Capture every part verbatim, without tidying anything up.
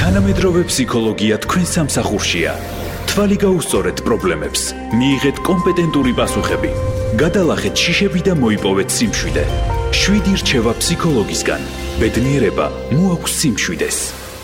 თანამედროვე ფსიქოლოგია თქვენ სამსახურშია. თვალი გაუსწორეთ პრობლემებს, მიიღეთ კომპეტენტური პასუხები, გადალახეთ შიშები და მოიპოვეთ სიმშვიდე. შვიდი რჩევა ფსიქოლოგისგან. ბედნიერება მოაქვს სიმშვიდეს.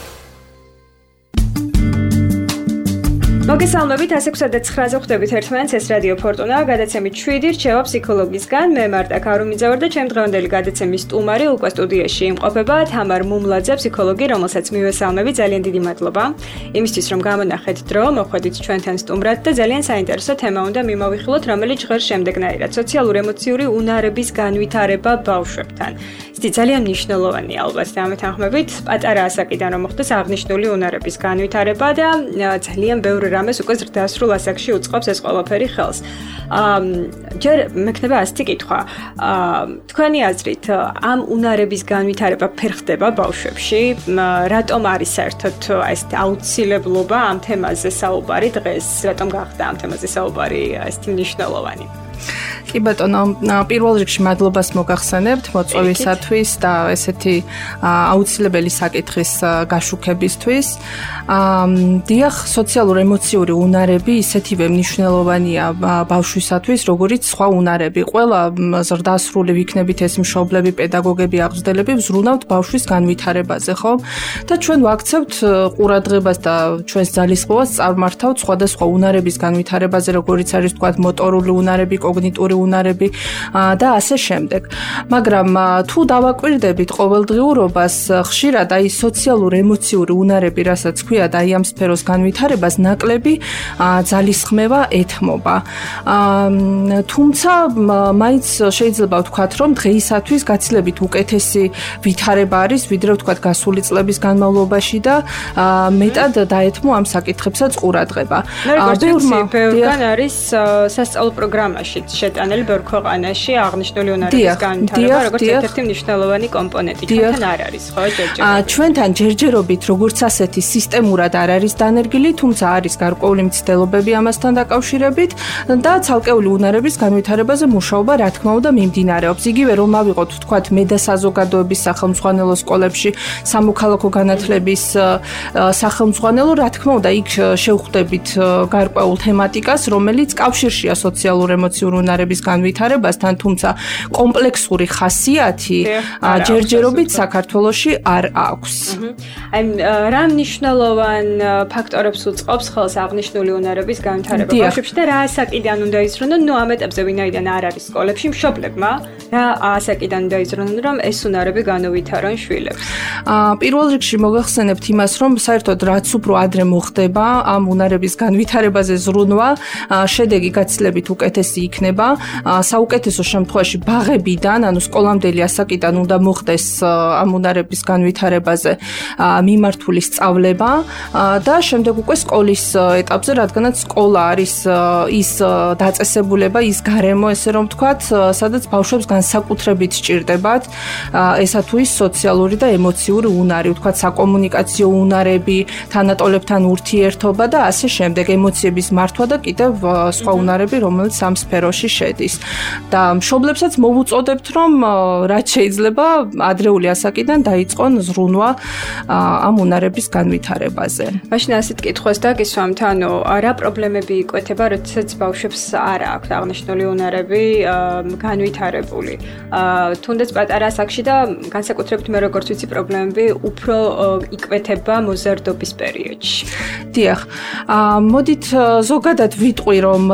მოგესალმებით, ასე ექვსი ცხრაზე ხვდებით ერთმანეთს, ეს რადიო ფორტუნა, გადაცემით შვიდი რჩევა ფსიქოლოგისგან. მე მარტა ქარუმიძე ვარ და ჩემ დღევანდელი გადაცემის სტუმარი უკვე სტუდიაში იმყოფება თამარ მუმლაძე, ფსიქოლოგი, რომელსაც მივესალმები. ძალიან დიდი მადლობა იმისთვის, რომ გამონახეთ დრო, მოხვედით ჩვენთან სტუმრად და ძალიან საინტერესო თემა უნდა მიმოვიხილოთ, რომელიც ჟღერს შემდეგნაირად: სოციალურ-ემოციური უნარების განვითარება ბავშვებთან. ის ძალიან მნიშვნელოვანია ალბათ და ამით ახმებით პატარა ასაკიდან რომ მოხდეს აღნიშნული უნარების განვითარება და ძალიან ბევრი რამეს უკვე ზრდასრულ ასაკში უწყობს ეს ყველაფერი ხელს. აა ჯერ მექნება ასეთი კითხვა. აა თქვენი აზრით ამ უნარების განვითარება ფერხდება ბავშვებში? რატომ არის საერთოდ ეს აუცილებლობა ამ თემაზე საუბარი დღეს? რატომ გახდა ამ თემაზე საუბარი ესეთი მნიშვნელოვანი? კი ბატონო, პირველ რიგში მადლობას მოგახსენებთ მოწვევისათვის და ესეთი აუცილებელი საკითხის გაშუქებისთვის. დიახ, სოციალურ-ემოციური უნარები ისეთივე მნიშვნელოვანია ბავშვისათვის, როგორიც სხვა უნარები. ყველა ზრდასრული ვიქნებით ეს მშობლები, პედაგოგები, აღზრდელები ვზრუნავთ ბავშვის განვითარებაზე, ხო? და ჩვენ ვაქცევთ ყურადღებას და ჩვენს ძალისხმევას წარმართავთ სხვადასხვა უნარების განვითარებაზე, როგორიც არის თქვათ მოტორული უნარები, კოგნიტური უნარები და ასე შემდეგ. მაგრამ თუ დავაკვირდებით ყოველდღიურობას, ხშირად აი სოციალურ-ემოციური უნარები, რასაც ქვია და აი ამ სფეროს განვითარებას ნაკლები ძალისხმევა ეთმობა. თუმცა მაინც შეიძლება ვთქვათ, რომ დღეისათვის გაცილებით უკეთესი ვითარება არის, ვიდრე ვთქვათ გასული წლების განმავლობაში და მეტად დაეთმო ამ საკითხებსაც ყურადღება. ბევრგან არის სასწავლო პროგრამაში შეტანილი ბევრ ქვეყანაში აღნიშნული უნარების განვითარება, როგორც ერთ-ერთი მნიშვნელოვანი კომპონენტი. ჩვენთან არ არის, ხო, ჯერჯერობით? ჩვენთან ჯერჯერობით როგორც ასეთი სისტემურად არ არის დანერგილი, თუმცა არის გარკვეული მცდელობები ამასთან დაკავშირებით და ცალკეული უნარების განვითარებაზე მუშაობა რა თქმა უნდა მიმდინარეობს. იგივე რომ ავიღოთ ვთქვათ მე და საზოგადოების სახელმძღვანელო სკოლებში სამოქალაქო განათლების სახელმძღვანელო, რა თქმა უნდა იქ შევხვდებით გარკვეულ თემატიკას, რომელიც კავშირშია სოციალურ-ემოციური უნარების განვითარებასთან, თუმცა კომპლექსური ხასიათი ჯერჯერობით საქართველოში არ აქვს. აი რა მნიშვნელოვან ფაქტორებს უწყობს ხელს აღნიშნული უნარების განვითარება ბავშვებში და რა ასაკიდან უნდა იზრუნონ? ნუ ამ ეტაპზე ვინაიდან არ არის სკოლებში მშობლებმა, რა ასაკიდან უნდა იზრუნონ, რომ ეს უნარები განუვითარონ შვილებს? პირველ რიგში მოგახსენებთ იმას, რომ საერთოდ რაც უფრო ადრე მოხდება ამ უნარების განვითარებაზე ზრუნვა, შედეგი გაცილებით უკეთესი იქნება. საუკეთესო შემთხვევაში ბაღებიდან, ანუ სკოლამდელი ასაკიდან უნდა მოხდეს ამ უნარების განვითარებაზე მიმართული სწავლება და შემდეგ უკვე სკოლის ეტაპზე, რადგანაც სკოლა არის ის დაწესებულება, ის გარემო, ესე რომ ვთქვათ, სადაც ბავშვებს განსაკუთრებით სჭირდებათ ესა თუ ის სოციალური და ემოციური უნარი, ვთქვათ, საკომუნიკაციო უნარები, თანატოლებთან ურთიერთობა და ასე შემდეგ, ემოციების მართვა და კიდევ სხვა უნარები, რომელიც ამ სფეროში შედის. და მშობლებსაც მოვუწოდებთ, რომ რაც შეიძლება ადრეული ასაკიდან დაიწყონ ზრუნვა ამ უნარების განვითარებაზე. მაშინ ასეთ კითხვას დაგისვამთ, ანუ რა პრობლემები იკვეთება, როდესაც ბავშვებს არ აქვს აღნიშნული უნარები განვითარებული. თუნდაც პატარა ასაკში და განსაკუთრებით მე როგორც ვიცი, პრობლემები უფრო იკვეთება მოზარდობის პერიოდში. დიახ. მოდით ზოგადად ვიტყვი, რომ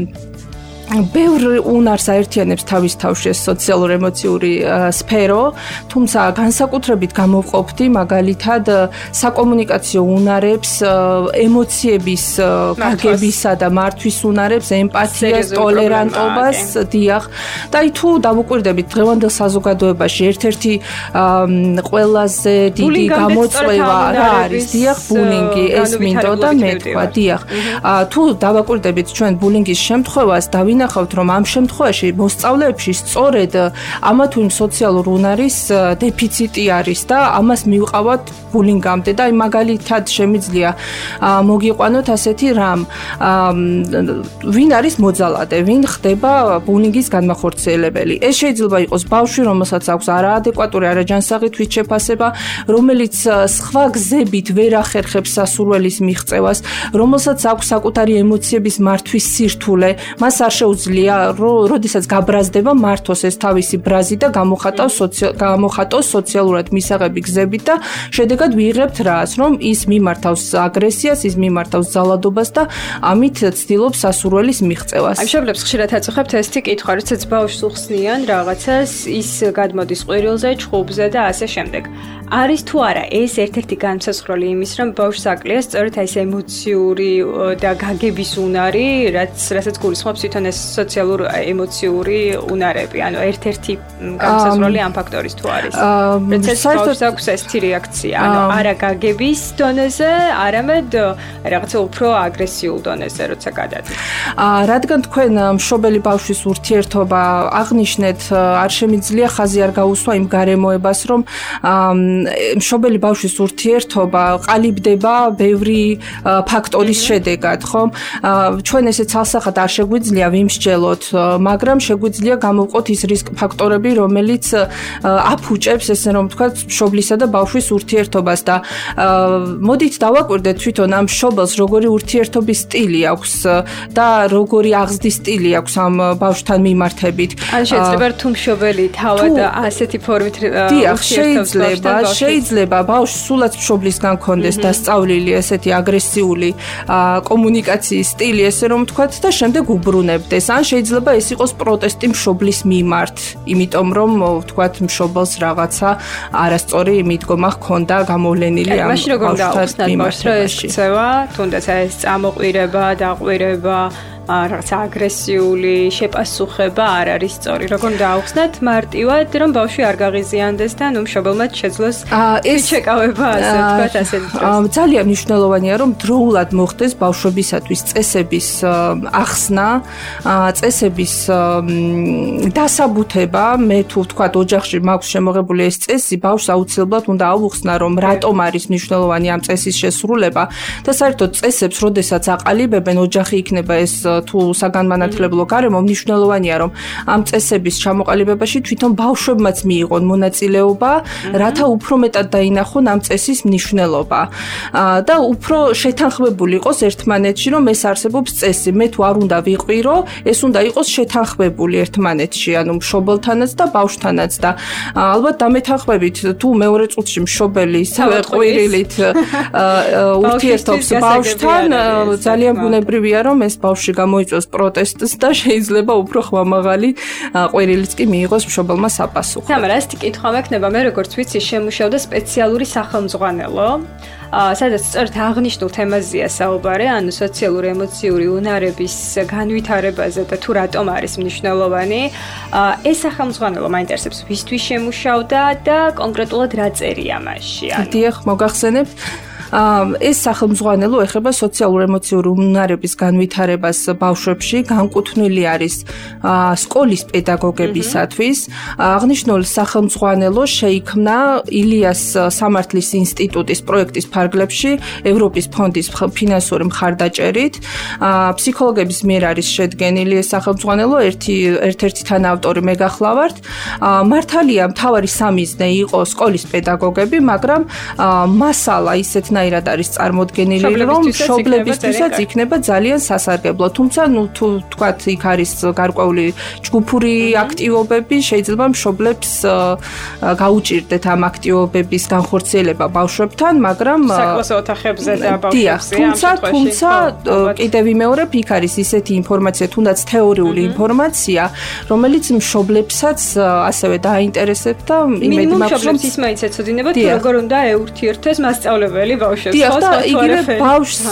ბევრ უნარს აერთიანებს თავის თავში ეს სოციალურ-ემოციური სფერო, თუმცა განსაკუთრებით გამოვყოფდი მაგალითად საკომუნიკაციო უნარებს, ემოციების გაგებისა და მართვის უნარებს, ემპათიას, ტოლერანტობას, დიახ. და აი თუ დავუკვირდებით დღევანდელ საზოგადოებაში ერთ-ერთი ყველაზე დიდი გამოწვევა რა არის? დიახ, ბულინგი, ეს მინდოდა მეთქვა, დიახ. თუ დავაკვირდებით ჩვენ ბულინგის შემთხვევას, დავინა გვინახავთ, რომ ამ შემთხვევაში მოსწავლეებში სწორედ ამა თუ იმ სოციალურ უნარის დეფიციტი არის და ამას მივყავათ ბულინგამდე და მაგალითად შემიძლია მოგიყვანოთ ასეთი რამ, ვინ არის მოძალადე, ვინ ხდება ბულინგის განმახორციელებელი. ეს შეიძლება იყოს ბავშვი, რომელსაც აქვს არაადეკვატური, არაჯანსაღი თვითშეფასება, რომელიც სხვა გზებით ვერ ახერხებს სასურველის მიღწევას, რომელსაც აქვს საკუთარი ემოციების მართვის სირთულე, მას არ შეუძლია, როდესაც გაბრაზდება, მართოს ეს თავისი ბრაზი და გამოხატავს გამოხატოს სოციალურად მისაღები გზებით და შედეგად ვიღებთ რას, რომ ის მიმართავს აგრესიას, ის მიმართავს ძალადობას და ამით ცდილობს სასურველის მიღწევას. აი მშობლებს ხშირად აწუხებთ ესეთი კითხვა, როდესაც ბავშვს უხსნიან რაღაცას, ის გადმოდის ყვირილზე, ჩხუბზე და ასე შემდეგ. არის თუ არა ეს ერთ-ერთი განსაზღვრელი იმის, რომ ბავშვს აკლია სწორედ ეს ემოციური და გაგების უნარი, რაც რასაც გულისხმობს თვითონ ეს სოციალურ ემოციური უნარები, ანუ ერთ-ერთი განსაზღვრელი ამ ფაქტორის თუ არის. როდესაც ბავშვს აქვს ესეთი რეაქცია, ანუ არა გაგების დონეზე, არამედ რაღაცა უფრო აგრესიულ დონეზე, როცა გადადის. რადგან თქვენ მშობელი ბავშვის ურთიერთობა აღნიშნეთ, არ შემიძლია ხაზი არ გაუსვა იმ გარემოებას, რომ მშობელი ბავშვის ურთიერთობა ყალიბდება ბევრი ფაქტორის შედეგად, ხო? ჩვენ ესე ცალსახად არ შეგვიძლია ვიმსჯელოთ, მაგრამ შეგვიძლია გამოვყოთ ის რისკ ფაქტორები, რომელიც აფუჭებს, ესე რომ ვთქვათ, მშობლისა და ბავშვის ურთიერთობას და მოდით დავაკვირდეთ თვითონ ამ მშობელს როგორი ურთიერთობის სტილი აქვს და როგორი აღზრდის სტილი აქვს ამ ბავშვთან მიმართებით. ან შეიძლება თუ მშობელი თავად ასეთი ფორმით ურთიერთობს შეიძლება ბავშვს სულაც მშობლისგან კონდეს დასწავლილი ესეთი აგრესიული კომუნიკაციის სტილი, ესე რომ ვთქვათ და შემდეგ უბრუნებდეს. ან შეიძლება ეს იყოს პროტესტი მშობლის მიმართ, იმიტომ რომ ვთქვათ მშობელს რაღაცა არასწორი მიდგომა ჰქონდა გამოვლენილი ამ ბავშვთან მიმართებაში. თუნდაც ეს წამოყვირება, დაყვირება, რაღაცა აგრესიული შეპასუხება არ არის სწორი. როგორ დააუხსნათ მარტივად, რომ ბავშვი არ გაღიზიანდეს და ნუ მშობელმაც შეძლოს ეს შეკავება, ასე ვთქვათ, ასეთ დროს. ძალიან მნიშვნელოვანია, რომ დროულად მოხდეს ბავშვებისათვის წესების ახსნა, წესების დასაბუთება. მე თუ ვთქვათ, ოჯახში მაქვს შემოღებული ეს წესი, ბავშვს აუცილებლად უნდა აუხსნა, რომ რატომ არის მნიშვნელოვანი ამ წესის შესრულება და საერთოდ წესებს, როდესაც აყალიბებენ, ოჯახი იქნება ეს თუ საგანმანათლებლო გარემო, მნიშვნელოვანია, რომ ამ წესების ჩამოყალიბებაში თვითონ ბავშვებმაც მიიღონ მონაწილეობა, რათა უფრო მეტად დაინახონ ამ წესის მნიშვნელობა და უფრო შეთანხმებული იყოს ერთმანეთში, რომ ეს არსებობს წესი. მე თუ არ უნდა ვიყვირო, ეს უნდა იყოს შეთანხმებული ერთმანეთში, ანუ მშობელთანაც და ბავშვთანაც და ალბათ დამეთანხმებით, თუ მეორე წუთში მშობელი ისევე ყვირილით ურთიერთობს ბავშვთან, ძალიან ბუნებრივია, რომ ეს ბავშვი გამოიწვევს პროტესტს და შეიძლება უფრო ხმამაღალი ყვირილიც კი მიიღოს მშობელმა საპასუხო. თამარა, ასეთი კითხვა მექნება, მე როგორც ვიცი, შემუშავდა სპეციალური სახელმძღვანელო, სადაც სწორედ აღნიშნულ თემაზეა საუბარი, ანუ სოციალური ემოციური უნარების განვითარებაზე და თუ რატომ არის მნიშვნელოვანი. ეს სახელმძღვანელო მაინტერესებს, ვისთვის შემუშავდა და კონკრეტულად რა წერია მასში? დიახ, მოგახსენებთ. ეს სახელმძღვანელო ეხება სოციალურ-ემოციური უნარების განვითარებას ბავშვებში, განკუთვნილი არის სკოლის პედაგოგებისათვის. აღნიშნული სახელმძღვანელო შეიქმნა ილიას სამართლის ინსტიტუტის პროექტის ფარგლებში ევროპის ფონდის ფინანსური მხარდაჭერით. ფსიქოლოგების მიერ არის შედგენილი ეს სახელმძღვანელო, ერთი ერთ-ერთი თანაავტორი მე გახლავართ. მართალია, მთავარი სამიზნე იყო სკოლის პედაგოგები, მაგრამ მასალა ისეთნაირად არის წარმოდგენილი, რომ მშობლებისთვისაც იქნება ძალიან სასარგებლო. თუმცა, ნუ თუ თქვათ, იქ არის გარკვეული ჯგუფური აქტივობები, შეიძლება მშობლებს გაუჭირდეთ ამ აქტივობების განხორციელება ბავშვებთან, მაგრამ საკლასო ოთახებზე და ბავშვებზე. თუმცა, თუმცა კიდევ ვიმეორებ, იქ არის ისეთი ინფორმაცია, თუნდაც თეორიული ინფორმაცია, რომელიც მშობლებსაც ასევე დააინტერესებთ და იმედი მაქვს, რომ ის მაინც ეცოდინებათ, როგორ უნდა ეურთიერთოს მასწავლებელი ბავშვებს. დიახ, და იგივე ბავშვს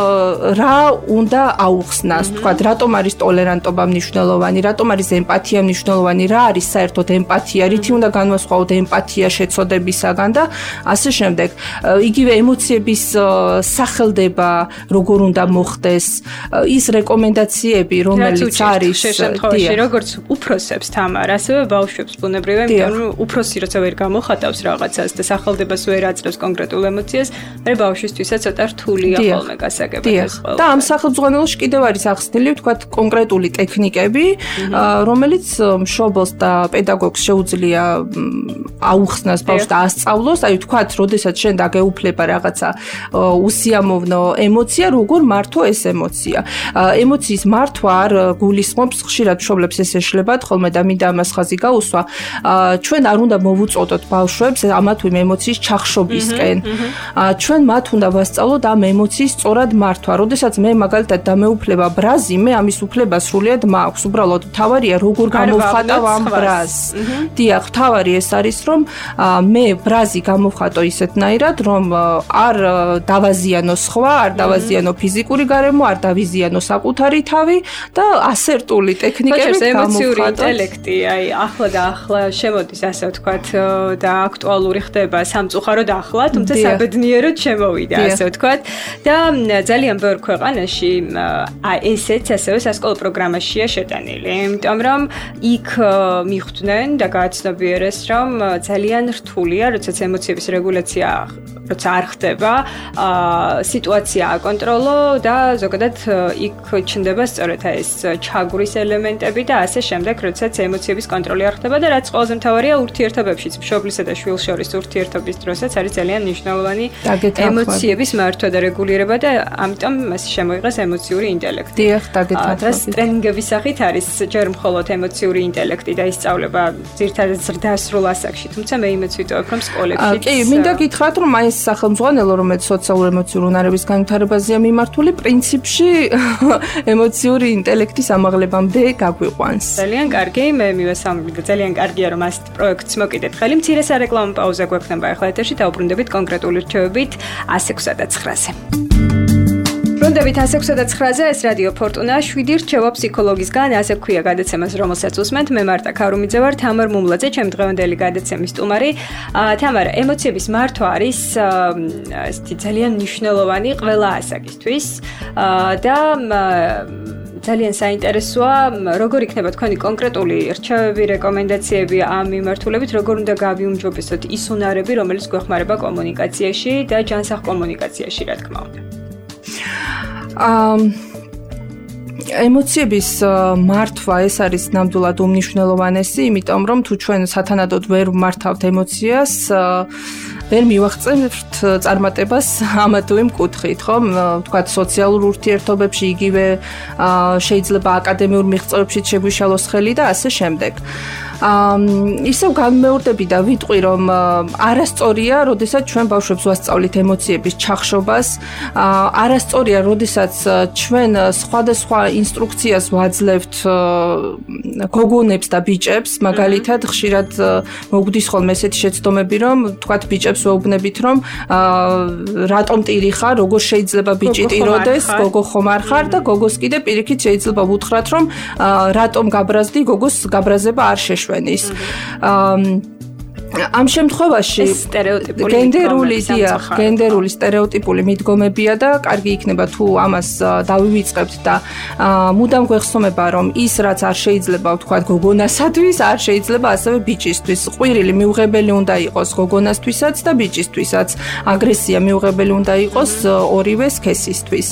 რა უნდა აუხსნას, თქვა, რატომ არის ტოლერანტობა მნიშვნელოვანი, რატომ არის ემპათია მნიშვნელოვანი, რა არის საერთოდ ემპათია, რითი უნდა განვასხვაოთ ემპათია შეცოდებისაგან და ასე შემდეგ. იგივე ემოციების სახელდება როგორ უნდა მოხდეს, ის რეკომენდაციები, რომელიც არის შემთხვევაში, როგორც უფროსებს თამარ, ასევე ბავშვებს ბუნებრივია, იმიტომ რომ უფროსი როცა ვერ გამოხატავს რაღაცას და სახელდებას ვერ აძლევს კონკრეტულ ემოციას, მე ბავშვისთვისაც ცოტა რთულია ხოლმე გასაგებად ეს ყველა. და ამ სახელმძღვანელოში კიდევ არის ახსნილი, ვთქვათ, კონკრეტული ტექნიკები, რომელიც მშობელს და პედაგოგს შეუძლია აუხსნას ბავშვს და ასწავლოს, აი ვთქვათ, როდესაც შენ დაგეუფლება რაღაცა უსიამოვნო ემოცია, როგორ მართო ეს ემოცია. ემოციის მართვა არ გულისხმობს, ხშირად მშობლებს ეს ეშლებათ, ხოლმე და მინდა ამას ხაზი გაუსვა. ჩვენ არ უნდა მოვუწოდოთ ბავშვებს ამა თუ იმ ემოციის ჩახშობისკენ. ჩვენ მათ უნდა ვასწავლოთ ამ ემოციის სწორად მართვა. როდესაც მე მაგალითად დამეუფლება ბრაზი, მე ამის უფლება სრულიად მაქვს. უბრალოდ თავარია როგორ გამოვხატავ ამ ბრაზს. დიახ, თავარი ეს არის, რომ მე ბრაზი გამოვხატო ისეთნაირად, რომ არ დავაზიანო სხვა, არ დავაზიანო ფიზიკური გარემო, არ დავიზიანო საკუთარი თავი და ასერტული ტექნიკებით გამოვხატო. ემოციური ინტელექტი, აი, ახლა და ახლა შემოდის, ასე ვთქვათ, და აქტუალური ხდება სამწუხაროდ ახლა, თუმცა საბედნიეროდ შემოვიდა, ასე ვთქვათ. და ძალიან ბევრ ქვეყანაში ესეც ასევე სასკოლო პროგრამაშია შეტანილი, იმიტომ რომ იქ მიხვდნენ და გააცნობიერეს, რომ ძალიან რთულია, როდესაც ემოციების რეგულაცია როცა არ ხდება, სიტუაცია აკონტროლო და ზოგადად იქ ჩნდება სწორედ ეს ჩაგვრის ელემენტები და ასე შემდეგ, როდესაც ემოციების კონტროლი არ ხდება და რაც ყველაზე მთავარია ურთიერთობებშიც, მშობლისა და შვილს შორის ურთიერთობის დროსაც არის ძალიან მნიშვნელოვანი ემოციების მართვა და რეგულირება და ამიტომ მას შემოიღეს ემოციური ინტელექტი. დიახ, დაგეთანხმებით. დღეს ტრენინგების სახით არის ჯერ მხოლოდ ემოციური ინტელექტი და ისწავლება ძირითადად ზრდასრულ ასაკში, თუმცა მე იმეც ვიტოვებ, რომ სკოლებშიც. კი, მინდა გითხრათ, რომ აი ეს სახელმძღვანელო, რომელიც სოციალურ-ემოციური უნარების განვითარებაზეა მიმართული, პრინციპში ემოციური ინტელექტის ამაღლებამდე გაგვიყვანს. ძალიან კარგი, მე მივესალმები და ძალიან კარგია, რომ ასეთ პროექტს მოკიდეთ ხელი. მცირე სარეკლამო პაუზა გვექნება ახლა ეთერში, დაუბრუნდებით კონკრეტული რჩევებით ასი ექვსსა და ცხრაზე. ბრუნდებით ასი ექვსსა და ცხრაზე, ეს რადიო ფორტუნა, შვიდი რჩევა ფსიქოლოგისგან, ასე ქვია გადაცემას, რომელსაც უსმენთ. მე მარტა ქარუმიძე ვარ, თამარ მუმლაძე, ჩემი დღევანდელი გადაცემის სტუმარი. თამარ, ემოციების მართვა არის ესეთი ძალიან მნიშვნელოვანი ყველა ასაკისთვის და ძალიან საინტერესოა, როგორ იქნება თქვენი კონკრეტული რჩევები, რეკომენდაციები ამ მიმართულებით, როგორ უნდა გავიუმჯობესოთ ის უნარები, რომელიც გვეხმარება კომუნიკაციაში და ჯანსაღ კომუნიკაციაში, რა თქმა უნდა. ემოციების მართვა ეს არის ნამდვილად უმნიშვნელოვანესი, იმიტომ რომ თუ ჩვენ სათანადოდ ვერ მართავთ ემოციას, ვერ მივახცევთ წარმატებას ამა თუ იმ კუთხით, ხო? ვთქვათ, სოციალურ ურთიერთობებში, იგივე შეიძლება აკადემიურ მიღწევებშიც შეგვიშალოს ხელი და ასე შემდეგ. ისევ განმეორდები და ვიტყვი, რომ არასწორია, როდესაც ჩვენ ბავშვებს ვასწავლით ემოციების ჩახშობას, არასწორია, როდესაც ჩვენ სხვადასხვა ინსტრუქციას ვაძლევთ გოგონებს და ბიჭებს, მაგალითად, ხშირად მოგვდის ხოლმე ესეთი შეცდომები, რომ თქვათ ბიჭებს ვეუბნებით, რომ რატომ ტირი ხარ, როგორ შეიძლება ბიჭი ტიროდეს, გოგო ხომ არ ხარ და გოგოს კიდე პირიქით შეიძლება ვუთხრათ, რომ რატომ გაბრაზდი, გოგოს გაბრაზება არ შეშვა. ამ შემთხვევაში სტერეოტიპული გენდერული დიახ, გენდერული სტერეოტიპული მიდგომებია და კარგი იქნება თუ ამას დავივიწყებთ და მუდამ გვეხსოვნება, რომ ის რაც არ შეიძლება ვთქვათ გოგონასათვის, არ შეიძლება ასევე ბიჭისთვის. ყვირილი მიუღებელი უნდა იყოს გოგონასთვისაც და ბიჭისთვისაც. აგრესია მიუღებელი უნდა იყოს ორივე სქესისთვის.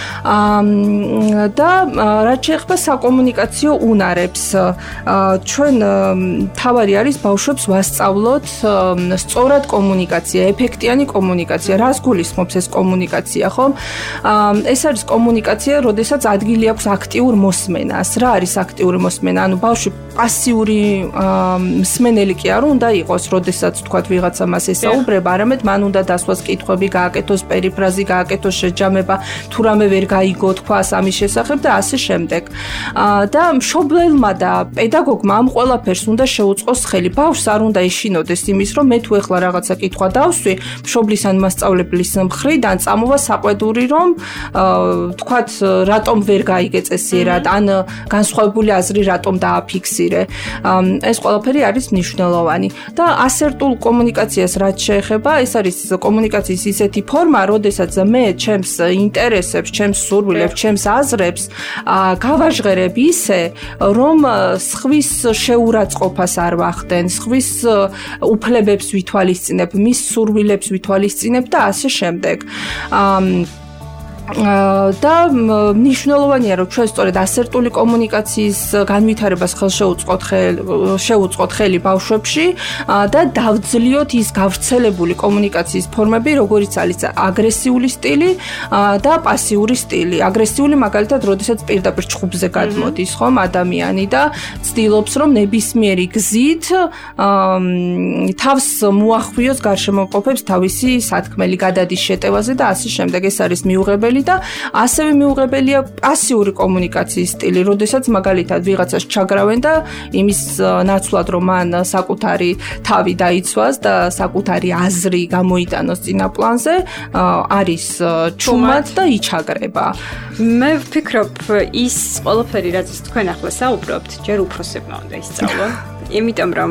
და რაც შეეხება საკომუნიკაციო უნარებს, ჩვენ თავარი არის ბავშვებს ვასწავლოთ სწორად კომუნიკაცია, ეფექტიანი კომუნიკაცია. რას გულისხმობს ეს კომუნიკაცია, ხო? ეს არის კომუნიკაცია, როდესაც ადგილი აქვს აქტიურ მოსმენას. რა არის აქტიური მოსმენა? ანუ ბავშვი პასიური მსმენელი კი არ უნდა იყოს, როდესაც თქვათ ვიღაცა მას ესაუბრება, არამედ მან უნდა დასვას კითხვები, გააკეთოს პერიფრაზი, გააკეთოს შეჯამება, თუ რამე ვერ გაიგო თქვას ამის შესახებ და ასე შემდეგ. და მშობლელმა და პედაგოგმა ამ ყველაფერს უნდა შეუწყოს ხელი. ბავშვს არ უნდა ეშინოს გეშინოდეს იმის, რომ მე თუ ეხლა რაღაცა კითხვა დავსვი, მშობლის ან მასწავლებლის მხრიდან წამოვა საყვედური, რომ თქვათ რატომ ვერ გაიგეწესიერად, ან განსხვავებული აზრი რატომ დააფიქსირე. ეს ყველაფერი არის მნიშვნელოვანი და ასერტულ კომუნიკაციას რაც შეეხება, ეს არის კომუნიკაციის ისეთი ფორმა, როდესაც მე ჩემს ინტერესებს, ჩემს სურვილებს, ჩემს აზრებს გავაჟღერებ ისე, რომ სხვის შეურაცხყოფას არ ვახდენ, სხვის უფლებებს ვითვალისწინებ, მის სურვილებს ვითვალისწინებ და ასე შემდეგ. და მნიშვნელოვანია რომ ჩვენ სწორედ ასერტული კომუნიკაციის განვითარებას ხელშეუწყოთ შეუწყოთ ხელი ბავშვებში და დავძლიოთ ის გავრცელებული კომუნიკაციის ფორმები, როგორიც არის აგრესიული სტილი და პასიური სტილი. აგრესიული მაგალითად, როდესაც პირდაპირ ჩხუბზე გადმოდის, ხომ, ადამიანი და ცდილობს რომ ნებისმიერი გზით თავს მოახვიოს გარშემოყოფებს თავისი სათქმელი გადადის შეტევაზე და ასე შემდეგ. ეს არის მიუღებელი და ასევე მიუღებელია პასიური კომუნიკაციის სტილი, როდესაც მაგალითად ვიღაცას ჩაგრავენ და იმის ნაცვლად რომ მან საკუთარი თავი დაიცვას და საკუთარი აზრი გამოიტანოს წინა პლანზე, არის ჩუმად და იჩაგრება. მე ვფიქრობ, ის ყველაფერი, რაც თქვენ ახლა საუბრობთ, ჯერ უფროსებმა უნდა ისწავლონ, იმიტომ რომ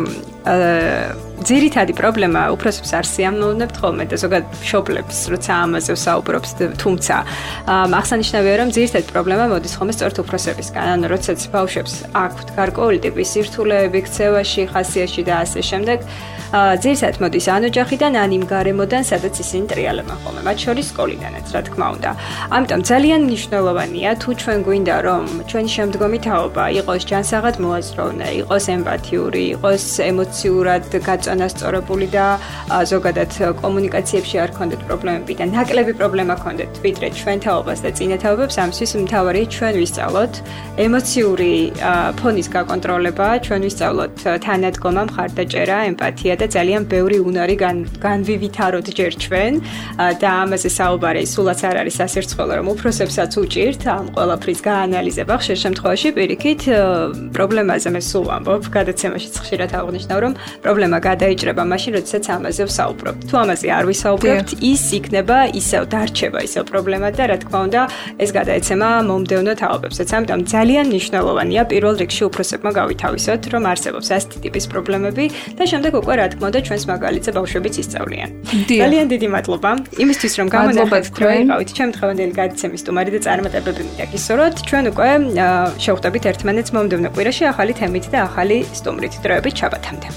ძირითადი პრობლემა უფროსებს არ სიამოვნებთ ხოლმე და ზოგადად მშობლებს, როცა ამაზე ვსაუბრობთ, თუმცა აღსანიშნავია, რომ ძირითადი პრობლემა მოდის ხოლმე სწორედ უფროსებისგან. ანუ როდესაც ბავშვებს აქვთ გარკვეული ტიპის სირთულეები ქცევაში, ხასიათში და ასე შემდეგ, ძირითადად მოდის ან ოჯახიდან, ან იმ გარემოდან, სადაც ისინი ტრიალებენ ხოლმე, მათ შორის სკოლიდანაც, რა თქმა უნდა. ამიტომ ძალიან მნიშვნელოვანია, თუ ჩვენ გვინდა, რომ ჩვენი შემდგომი თაობა იყოს ჯანსაღად მოაზროვნე, იყოს ემპათიური, იყოს ემოციურად გაწონასწორებული და ზოგადად კომუნიკაციებში არ ქონდეთ პრობლემები და ნაკლები პრობლემა ქონდეთ ვიდრე ჩვენ თაობას და წინა თაობებს, ამისთვის მთავარია ჩვენ ვისწავლოთ ემოციური ფონის გაკონტროლება, ჩვენ ვისწავლოთ თანადგომა, მხარდაჭერა, ემპათია და ძალიან ბევრი უნარი განვივითაროთ ჯერ ჩვენ და ამაზე საუბარი სულაც არ არის სასირცხველო, რომ უფროსებსაც უჭირთ ამ ყველაფრის გაანალიზება. ხშირ შემთხვევაში პირიქით პრობლემაზე მე სულ ვამბობ, გადაცემაშიც ხშირად აღნიშნავ, რომ პრობლემა გადაიჭრება მაშინ, როდესაც ამაზე ვსაუბრობთ. თუ ამაზე არ ვისაუბრებთ, ის იქნება ისევ დარჩება ისევ პრობლემა და რა თქმა უნდა, ეს გადაეცემა მომდევნო თაობებსაც. ამიტომ ძალიან მნიშვნელოვანია პირველ რიგში უფროსებმა გავითავისოთ, რომ არსებობს ასეთი ტიპის პრობლემები და შემდეგ უკვე რა თქმა უნდა ჩვენს მაგალითზე ბავშვებიც ისწავლიან. ძალიან დიდი მადლობა იმისთვის, რომ გამონახეთ თქვენ იყავით ჩემ დღევანდელი გადაცემის სტუმარი და წარმატებები მინდა გისურვოთ. ჩვენ უკვე შევხვდებით ერთმანეთს მომდევნო კვირაში ახალი თემით და ახალი სტუმრით. დროებით ჩაბათამდე.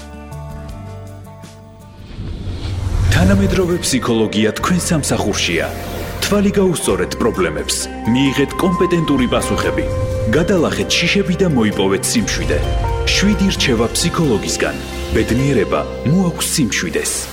თანამედროვე ფსიქოლოგია თქვენ სამსახურშია. თვალი გაუსწორეთ პრობლემებს, მიიღეთ კომპეტენტური პასუხები, გადალახეთ შიშები და მოიპოვეთ სიმშვიდე. შვიდი რჩევა ფსიქოლოგისგან. ბედნიერება მოაქვს სიმშვიდეს.